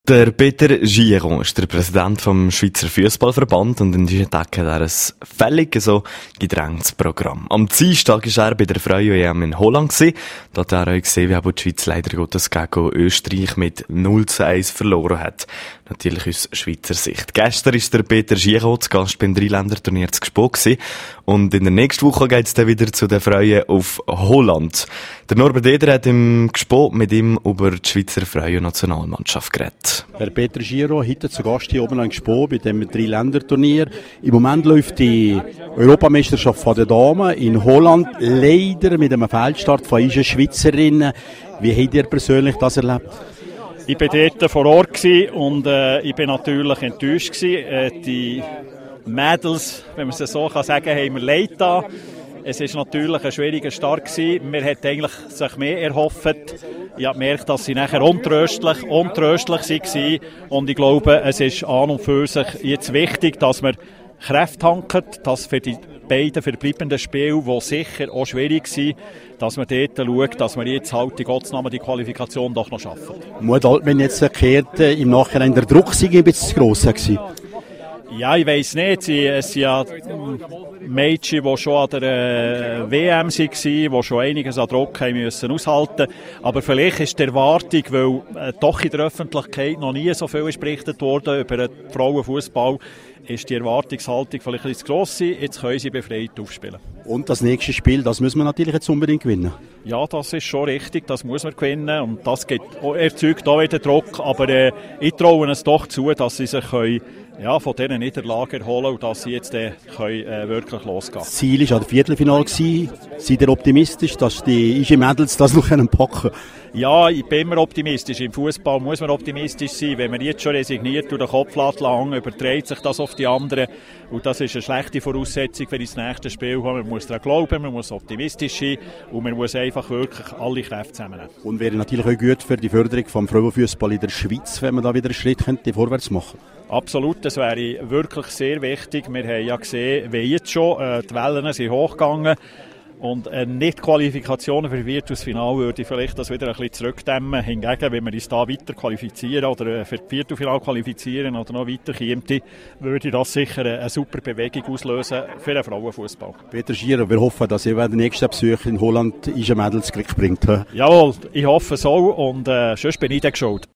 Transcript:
Der Peter Giron ist der Präsident vom Schweizer Fußballverband und in diesem Tag hat er ein völlig so gedrängtes Programm. Am Dienstag war er bei der Frauen-EM in Holland gewesen. Dort hat er auch gesehen, wie die Schweiz leider Gottes gegen Österreich mit 0:1 verloren hat. Natürlich aus Schweizer Sicht. Gestern ist der Peter Giron zu Gast beim Dreiländerturnier zu Gspö gewesen. Und in der nächsten Woche geht es dann wieder zu den Frauen auf Holland. Der Norbert Eder hat im Gspö mit ihm über die Schweizer Frauen-Nationalmannschaft geredet. Herr Peter Giron, heute zu Gast hier oben in Gspö bei dem Dreiländerturnier. Im Moment läuft die Europameisterschaft der Damen in Holland, leider mit einem Fehlstart von unseren Schweizerinnen. Wie habt ihr persönlich das erlebt? Ich war dort vor Ort und ich bin natürlich enttäuscht gewesen. Die Mädels, wenn man es so sagen kann, haben mir leid getan. Es war natürlich ein schwieriger Start gewesen. Wir hätten eigentlich sich mehr erhofft. Ich habe gemerkt, dass sie nachher untröstlich waren. Und ich glaube, es ist an und für sich jetzt wichtig, dass wir Kräfte tanken, dass für die beiden verbleibenden Spiele, die sicher auch schwierig sind, dass man dort schaut, dass wir jetzt halt in Gottes Namen die Qualifikation doch noch schaffen. Muss Altmann jetzt erklärt, im Nachhinein der Druck sei ein bisschen zu gross gewesen? Ja, ich weiss nicht. Es sind ja Mädchen, die schon an der WM waren, die schon einiges an Druck haben müssen aushalten. Aber vielleicht ist die Erwartung, weil doch in der Öffentlichkeit noch nie so viel berichtet wurde über den Frauenfußball, ist die Erwartungshaltung vielleicht ein bisschen zu gross sein. Jetzt können sie befreit aufspielen. Und das nächste Spiel, das müssen wir natürlich jetzt unbedingt gewinnen. Ja, das ist schon richtig, das muss man gewinnen. Und das erzeugt auch wieder Druck. Aber ich traue es doch zu, dass sie sich von dieser Niederlage erholen und dass sie jetzt wirklich losgehen. Das Ziel war an der Viertelfinale. Seid ihr optimistisch, dass die Mädels das noch packen können? Ja, ich bin immer optimistisch. Im Fußball muss man optimistisch sein. Wenn man jetzt schon resigniert und den Kopf lang, überträgt sich das auf die anderen. Und das ist eine schlechte Voraussetzung für das nächste Spiel. Man muss daran glauben, man muss optimistisch sein und man muss einfach wirklich alle Kräfte zusammennehmen. Und wäre natürlich auch gut für die Förderung des Frauenfußballs in der Schweiz, wenn man da wieder einen Schritt vorwärts machen könnte. Absolut, das wäre wirklich sehr wichtig. Wir haben ja gesehen, wie jetzt schon, die Wellen sind hochgegangen. Und eine Nicht-Qualifikation für Viertelfinale würde vielleicht das wieder ein bisschen zurückdämmen. Hingegen, wenn wir uns da weiter qualifizieren oder für die Viertelfinale qualifizieren oder noch weiter kämen, würde das sicher eine super Bewegung auslösen für den Frauenfußball. Peter Giron, wir hoffen, dass ihr den nächsten Besuch in Holland Mädels Glück bringt. Jawohl, ich hoffe so und sonst bin ich dann geschaut.